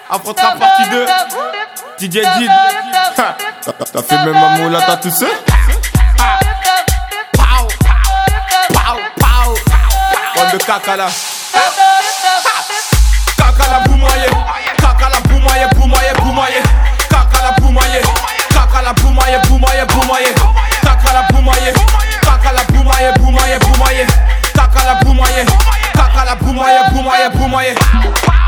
Afrotrap partie 2. DJ Did. T'as fait même un mot là, t'as tout seul. Pow. On de caca là. Caca la boumaye. Caca la boumaye. Caca la boumaye. Caca la boumaye. Caca la boumaye. Caca la boumaye. Caca la boumaye. Caca la boumaye.